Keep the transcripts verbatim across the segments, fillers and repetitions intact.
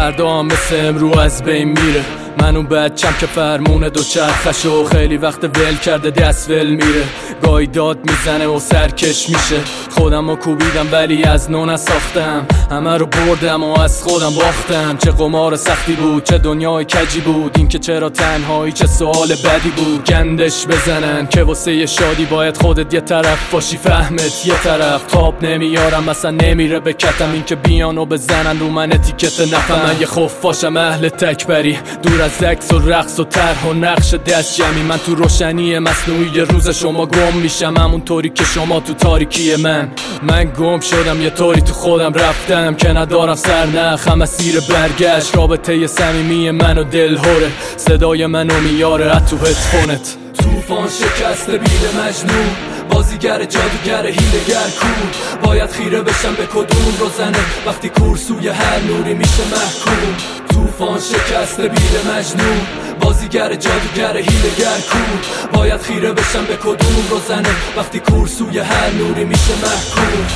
فردا هم مثل امرو از بین میره. من اون بچم که فرمونه دو چرخشو خیلی وقت ول کرده دست ول میره. گاهی داد میزنه و سرکش میشه. خودم رو کوبیدم ولی از نو نساختم. همه رو بردم و از خودم باختم. چه قمار سختی بود، چه دنیای کجی بود. این که چرا تنهایی چه سوال بدی بود. گندش بزنن که واسه یه شادی باید خودت یه طرف باشی، فهمت یه طرف. خواب نمیارم مثلا نمیره به کتم. این که بیانو بزنن رو من اتیکت نفهم. من یه خفاشم اهل تکبری، دور از عکس و رقص و طرح و نقش دست جمعی. من تو روشنی مصنوعی روز شما گم میشم، همون طوری که شما تو تاریکی من. من گم شدم یه طوری تو خودم رفتم که ندارم سرنخ، هم مسیر برگشت. رابطه صمیمی من و دلهوره، صدای منو میاره از تو هدفونت. طوفان شکست بیل مجنون، بازیگر جادوگر هیلگر کور. باید خیره بشم به کدوم روزنه وقتی کورسوی هر نوری میشه محکوم. طوفان شکست بیل مجنون، بازیگر جادوگر هیلگر کور. باید خیره بشم به کدوم روزنه وقتی کورسوی هر نوری میشه محکوم.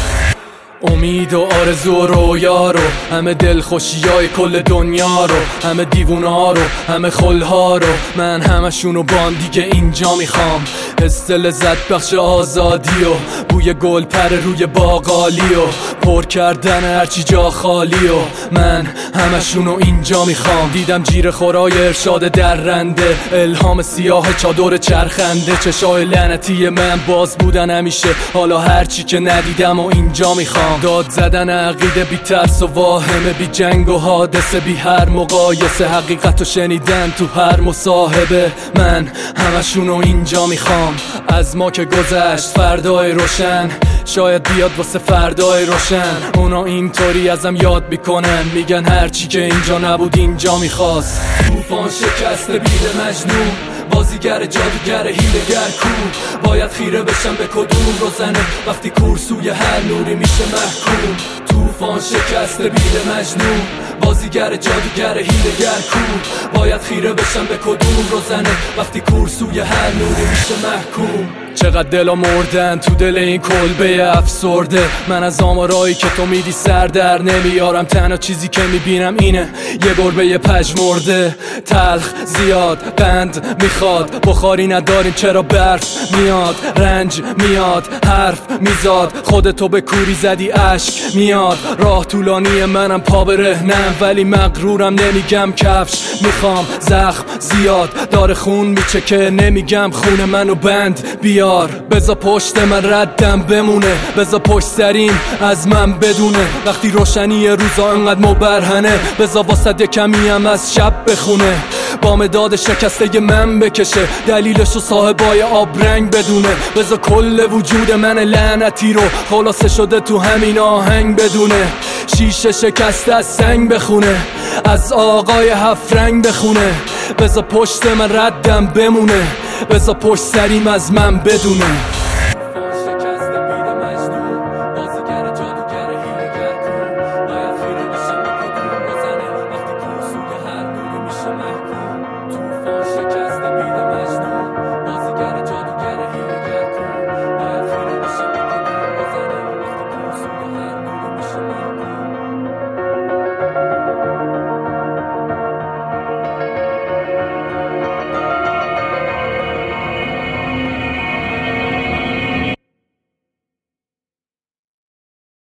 امید و آرزو و رویا رو، همه دلخوشیای کل دنیا رو، همه دیوونا رو، همه خلها رو، من همشونو بان دیگه اینجا میخوام. حس لذت بخش آزادی و بوی گل پر روی باقالی و پر کردن هرچی جا خالی و من همشونو اینجا میخوام. دیدم جیر خورای ارشاد درنده، الهام سیاه چادر چرخنده. چشای لعنتی من باز بودن همیشه، حالا هرچی که ندیدم و اینجا میخوام. داد زدن عقیده بی ترس و واهمه، بی جنگ و حادثه، بی هر مقایسه. حقیقت رو شنیدن تو هر مصاحبه، من همشونو اینجا میخوام. از ما که گذشت فردای روشن، شاید بیاد واسه فردای روشن. اونا اینطوری ازم یاد میکنن، میگن هرچی که اینجا نبود اینجا میخواست. طوفان شکست بیل مجنون، بازیگر جادوگر هیلگر کور. باید خیره بشم به کدوم روزنه وقتی کورسوی هر نوری میشه محکوم. طوفان شکست بیل مجنون، بازیگر جادوگر هیلگر کور. باید خیره بشم به کدوم روزنه وقتی کورسوی هر نوری میشه محکوم. چقدر دلا مردن تو دل این کلبه افسرده. من از آمارایی که تو میدی سر در نمیارم. تنها چیزی که میبینم اینه یه گربه پژمرده. تلخ زیاد بند میخواد، بخاری نداریم چرا برف میاد. رنج میاد حرف میزاد، خودتو به کوری زدی اشک میاد. راه طولانی منم پا به رهنم، ولی مغرورم نمیگم کفش میخوام. زخم زیاد داره خون میچکه، نمیگم خون منو بند بیا. بذار پشت من ردم بمونه، بذار پشت سریم از من بدونه. وقتی روشنی روزا انقدر مبرهنه، بذار واسه کمی هم از شب بخونه. با مداد شکسته من بکشه، دلیلشو صاحبای آبرنگ بدونه. بذار کل وجود من لعنتی رو خلاصه شده تو همین آهنگ بدونه. شیشه شکسته از سنگ بخونه، از آقای هفت رنگ بخونه. بذار پشت من ردم بمونه، بذار پشت سریم از من بدونه.